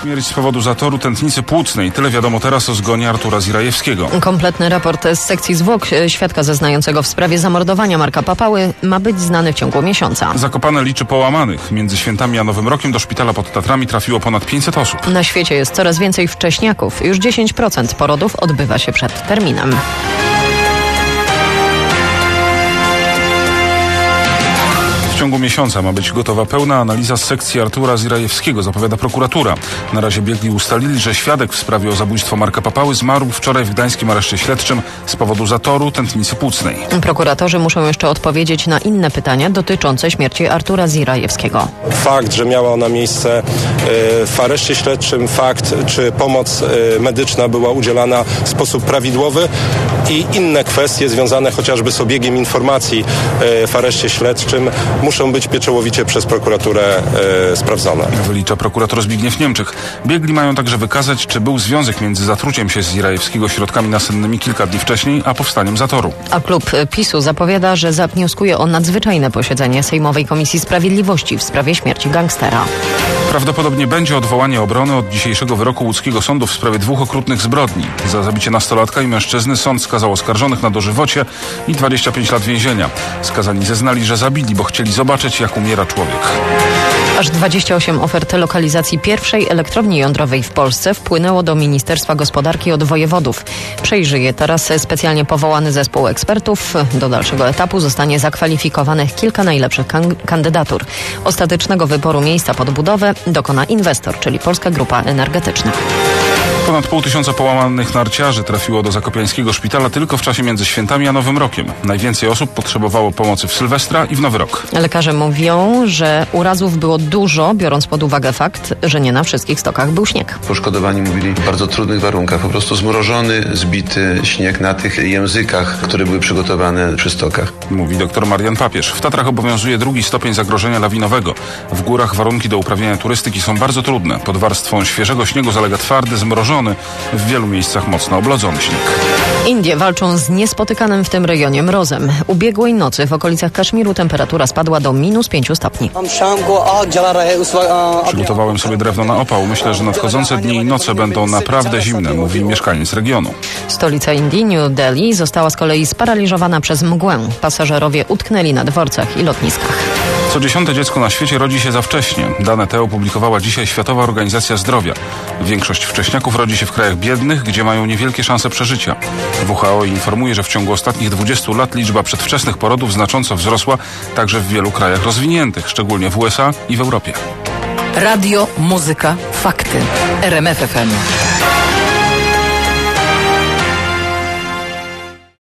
Śmierć z powodu zatoru tętnicy płucnej. Tyle wiadomo teraz o zgonie Artura Zirajewskiego. Kompletny raport z sekcji zwłok świadka zeznającego w sprawie zamordowania Marka Papały ma być znany w ciągu miesiąca. Zakopane liczy połamanych. Między świętami a Nowym Rokiem do szpitala pod Tatrami trafiło ponad 500 osób. Na świecie jest coraz więcej wcześniaków. Już 10% porodów odbywa się przed terminem. W ciągu miesiąca ma być gotowa pełna analiza z sekcji Artura Zirajewskiego, zapowiada prokuratura. Na razie biegli ustalili, że świadek w sprawie o zabójstwo Marka Papały zmarł wczoraj w gdańskim areszcie śledczym z powodu zatoru tętnicy płucnej. Prokuratorzy muszą jeszcze odpowiedzieć na inne pytania dotyczące śmierci Artura Zirajewskiego. Fakt, że miała ona miejsce w areszcie śledczym, fakt, czy pomoc medyczna była udzielana w sposób prawidłowy i inne kwestie związane chociażby z obiegiem informacji w areszcie śledczym muszą być pieczołowicie przez prokuraturę sprawdzone. Wylicza prokurator Zbigniew Niemczych. Biegli mają także wykazać, czy był związek między zatruciem się Zirajewskiego środkami nasennymi kilka dni wcześniej, a powstaniem zatoru. A klub PiS-u zapowiada, że zawnioskuje o nadzwyczajne posiedzenie Sejmowej Komisji Sprawiedliwości w sprawie śmierci gangstera. Prawdopodobnie będzie odwołanie obrony od dzisiejszego wyroku łódzkiego sądu w sprawie 2 okrutnych zbrodni. Za zabicie nastolatka i mężczyzny sąd skazał oskarżonych na dożywocie i 25 lat więzienia. Skazani zeznali, że zabili, bo chcieli zobaczyć, jak umiera człowiek. Aż 28 ofert lokalizacji pierwszej elektrowni jądrowej w Polsce wpłynęło do Ministerstwa Gospodarki od wojewodów. Przejrzy je teraz specjalnie powołany zespół ekspertów. Do dalszego etapu zostanie zakwalifikowanych kilka najlepszych kandydatur. Ostatecznego wyboru miejsca pod budowę dokona inwestor, czyli Polska Grupa Energetyczna. Ponad 500 połamanych narciarzy trafiło do zakopiańskiego szpitala tylko w czasie między świętami a Nowym Rokiem. Najwięcej osób potrzebowało pomocy w Sylwestra i w Nowy Rok. Lekarze mówią, że urazów było dużo, biorąc pod uwagę fakt, że nie na wszystkich stokach był śnieg. Poszkodowani mówili w bardzo trudnych warunkach, po prostu zmrożony, zbity śnieg na tych językach, które były przygotowane przy stokach. Mówi dr Marian Papież. W Tatrach obowiązuje 2. stopień zagrożenia lawinowego. W górach warunki do uprawiania turystyki są bardzo trudne. Pod warstwą świeżego śniegu zalega twardy, zmrożony, w wielu miejscach mocno oblodzony śnieg. Indie walczą z niespotykanym w tym rejonie mrozem. Ubiegłej nocy w okolicach Kaszmiru temperatura spadła do -5 stopni. Przygotowałem sobie drewno na opał. Myślę, że nadchodzące dni i noce będą naprawdę zimne, mówi mieszkaniec regionu. Stolica Indii, New Delhi, została z kolei sparaliżowana przez mgłę. Pasażerowie utknęli na dworcach i lotniskach. Co 10. dziecko na świecie rodzi się za wcześnie. Dane te opublikowała dzisiaj Światowa Organizacja Zdrowia. Większość wcześniaków rodzi się w krajach biednych, gdzie mają niewielkie szanse przeżycia. WHO informuje, że w ciągu ostatnich 20 lat liczba przedwczesnych porodów znacząco wzrosła także w wielu krajach rozwiniętych, szczególnie w USA i w Europie. Radio, muzyka, fakty. RMF FM.